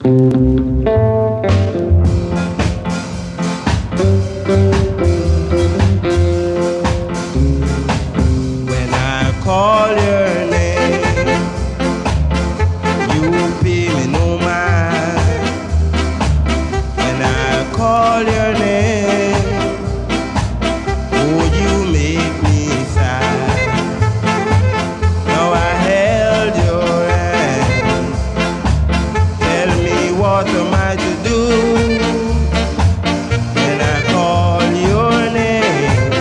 When I call your name, you pay me no mind. When I call your name, oh, you make me sigh. Now I held your hand. Tell me what am I to do when I call your name?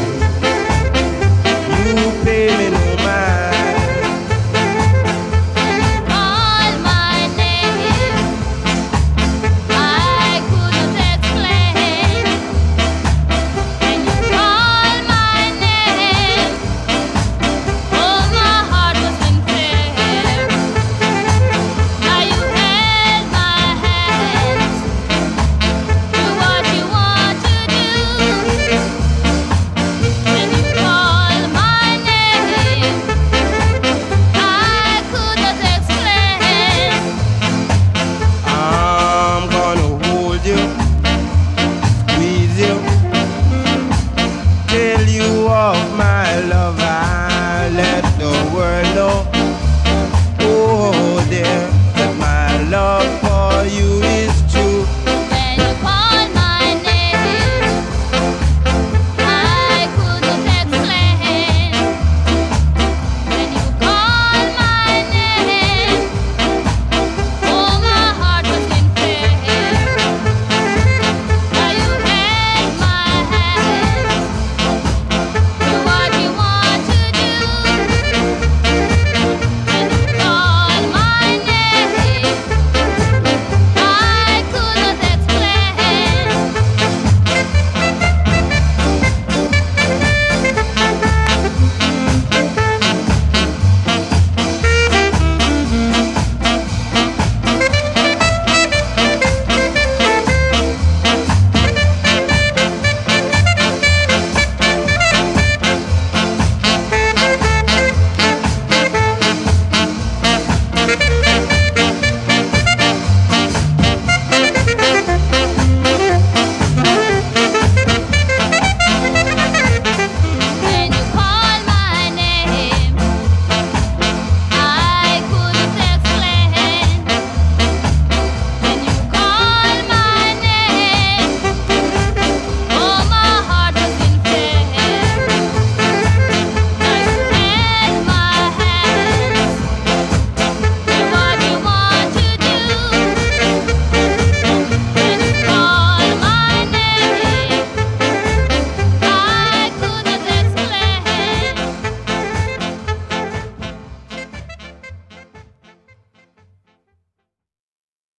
You pay me no mind. Call my name, I couldn't explain. When you call my name, oh, my heart was in fear. Now you held my hands, do what you want to do. When you call my name, I could not explain. I'm gonna hold you, squeeze you, tell you of my love. I let the world know, oh dear, that my love for you is true.